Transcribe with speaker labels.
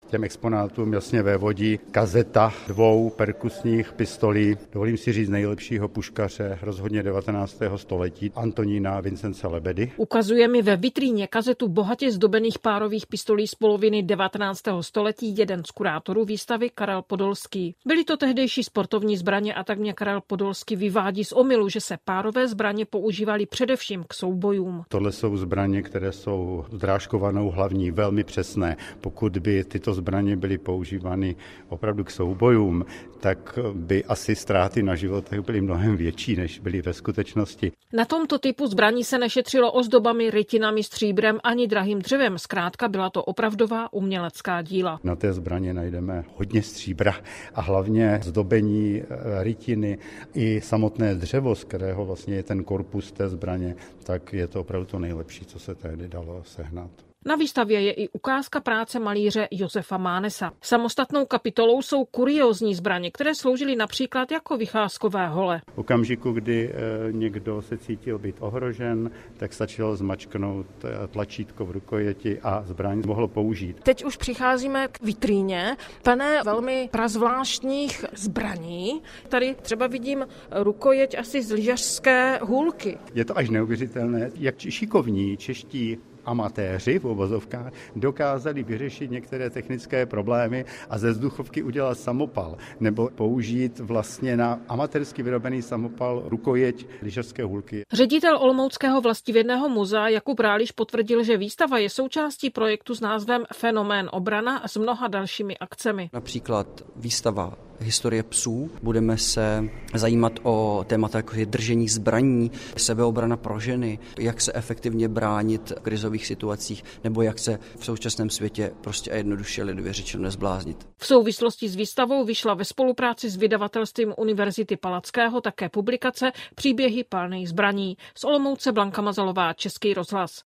Speaker 1: Těm exponátům jasně vévodí kazeta 2 perkusních pistolí, dovolím si říct nejlepšího puškaře rozhodně 19. století, Antonína Vincence Lebedy.
Speaker 2: Ukazuje mi ve vitríně kazetu bohatě zdobených párových pistolí z poloviny 19. století jeden z kurátorů výstavy, Karel Podolský. Byly to tehdejší sportovní zbraně a tak mě Karel Podolský vyvádí z omylu, že se párové zbraně používaly především k soubojům.
Speaker 1: Tohle jsou zbraně, které jsou drážkovanou hlavní, velmi přesné. Pokud by tyto zbraně byly používány opravdu k soubojům, tak by asi ztráty na životech byly mnohem větší, než byly ve skutečnosti.
Speaker 2: Na tomto typu zbraní se nešetřilo ozdobami, rytinami, stříbrem ani drahým dřevem. Zkrátka byla to opravdová umělecká díla.
Speaker 1: Na té zbraně najdeme hodně stříbra a hlavně zdobení, rytiny i samotné dřevo, z kterého vlastně je ten korpus té zbraně, tak je to opravdu to nejlepší, co se tehdy dalo sehnat.
Speaker 2: Na výstavě je i ukázka práce malíře Josefa Mánesa. Samostatnou kapitolou jsou kuriózní zbraně, které sloužily například jako vycházkové hole.
Speaker 1: V okamžiku, kdy někdo se cítil být ohrožen, tak stačilo zmačknout tlačítko v rukojeti a zbraň mohl použít.
Speaker 2: Teď už přicházíme k vitríně plné velmi prazvláštních zbraní. Tady třeba vidím rukojeť asi z lyžařské hůlky.
Speaker 1: Je to až neuvěřitelné, jak šikovní čeští amatéři v uvozovkách dokázali vyřešit některé technické problémy a ze vzduchovky udělat samopal nebo použít vlastně na amatérsky vyrobený samopal rukojeť lyžařské hůlky.
Speaker 2: Ředitel Olomouckého vlastivědného muzea Jakub Ráliš potvrdil, že výstava je součástí projektu s názvem Fenomén obrana s mnoha dalšími akcemi.
Speaker 3: Například výstava Historie psů. Budeme se zajímat o témata jako je držení zbraní, sebeobrana pro ženy, jak se efektivně bránit v krizových situacích, nebo jak se v současném světě prostě a jednoduše lidově řečeno nezbláznit.
Speaker 2: V souvislosti s výstavou vyšla ve spolupráci s vydavatelstvím Univerzity Palackého také publikace Příběhy palných zbraní. Z Olomouce Blanka Mazalová, Český rozhlas.